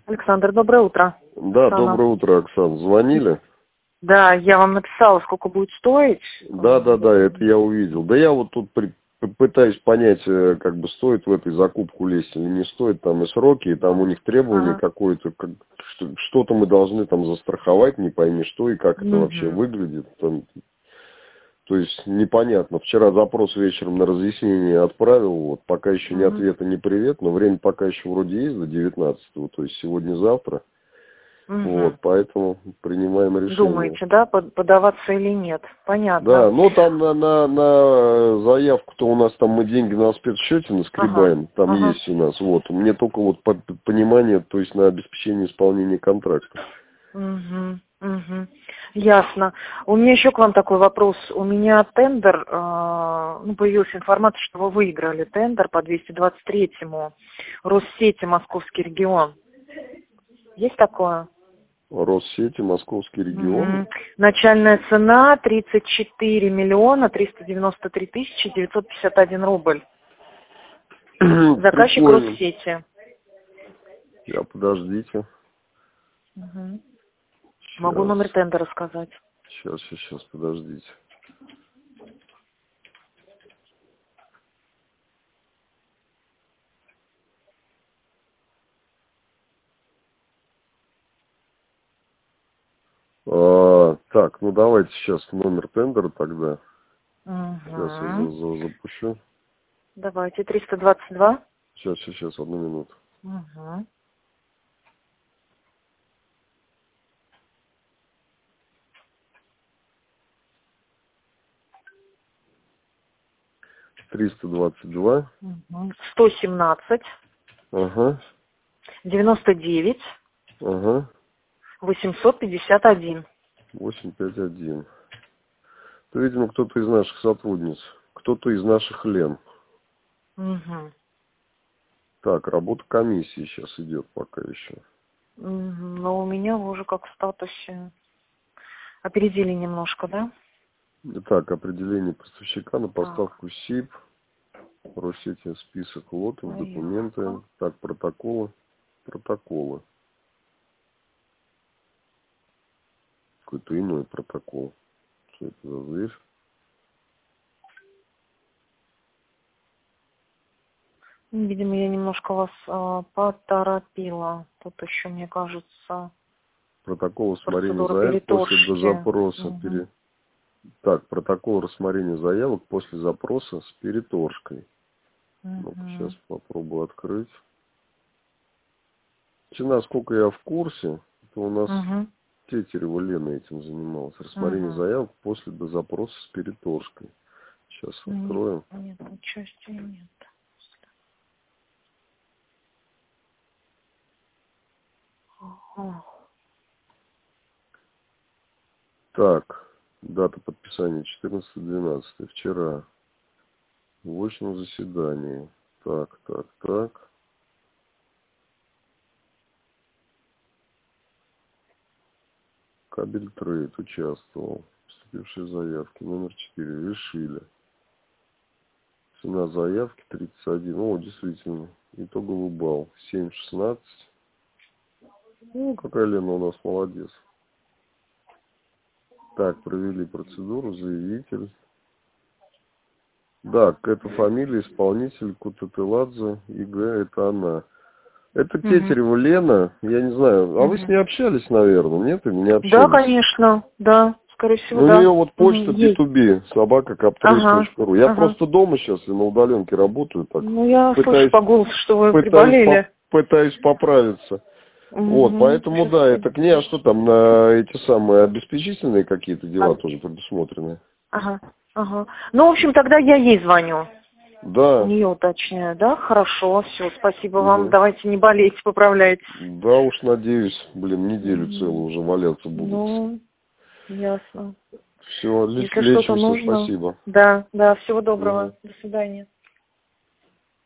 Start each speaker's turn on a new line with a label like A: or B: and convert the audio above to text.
A: Александр, доброе утро.
B: Да,
A: Оксана.
B: доброе утро, Оксан. Звонили?
A: Да, я вам написала, сколько будет стоить.
B: Да, это я увидел. Да я вот тут пытаюсь понять, как бы стоит в этой закупку лезть или не стоит. Там и сроки, и там у них требования какое-то, что-то мы должны там застраховать, не пойми что и как это вообще выглядит. Там, то есть непонятно. Вчера запрос вечером на разъяснение отправил, вот пока еще ни ответа, ни привет, но время пока еще вроде есть до 19-го, то есть сегодня-завтра. Вот, поэтому принимаем решение.
A: Думаете, да, подаваться или нет? Понятно.
B: Да, ну там на заявку-то у нас там мы деньги на спецсчете наскребаем, там есть у нас, вот. Мне только вот понимание, то есть на обеспечение исполнения контракта.
A: Ясно. У меня еще к вам такой вопрос. У меня тендер, появилась информация, что вы выиграли тендер по 223-му Россети Московский регион. Есть такое?
B: Россети Московский регион.
A: Начальная цена 34 миллиона 393 тысячи 951 рубль. Заказчик Россети.
B: Подождите.
A: Могу номер тендера сказать.
B: Сейчас, подождите. Так, ну давайте сейчас номер тендера тогда. Сейчас я запущу.
A: Давайте, 322.
B: Сейчас, одну минуту. 322.
A: 117. 99. 851.
B: 851. Это, видимо, кто-то из наших сотрудниц. Кто-то из наших Лен. Так, работа комиссии сейчас идет пока еще.
A: Но у меня уже как в статусе. Опередили немножко, да?
B: Итак, определение поставщика на поставку СИП. Россети, список лотов, документы. Так, протоколы. Какой-то иной протокол. Что это за зверь?
A: Видимо, я немножко вас поторопила. Тут еще, мне кажется,
B: протокол рассмотрения заявок после запроса. Так, протокол рассмотрения заявок после запроса с переторжкой. Сейчас попробую открыть. Насколько я в курсе, то у нас Тетерева Лена этим занималась. Рассмотрение заявок после запроса с переторжкой. Сейчас откроем.
A: Нет, части нет.
B: Так, дата подписания 14.12. Вчера. В очном заседании. Так. Кабель трейд участвовал. Поступившие заявки. Номер 4. Решили. Цена заявки 31. О, действительно. Итоговый балл 7,16. Ну, какая Лена у нас молодец. Так, провели процедуру. Заявитель. Да, это фамилия, исполнитель Кутателадзе ИГ, это она. Это Тетерева Лена, я не знаю, а вы с ней общались, наверное, нет? Или не общались?
A: Да, конечно, да, скорее всего,
B: у
A: да.
B: нее вот почта B2B, собака.каптрейд.ру. Я просто дома сейчас и на удаленке работаю. Так,
A: ну, я слышу по голосу, что вы приболели.
B: Пытаюсь поправиться. Вот, поэтому, да, это к ней, а что там, на эти самые обеспечительные какие-то дела тоже предусмотрены?
A: Ну, в общем, тогда я ей звоню.
B: Да.
A: У нее уточняю, да? Хорошо, все, спасибо вам. Давайте не болейте, поправляйтесь.
B: Да уж, надеюсь, неделю целую уже валяться будут.
A: Ну, ясно.
B: Все, лечимся, спасибо.
A: Да, всего доброго. До свидания.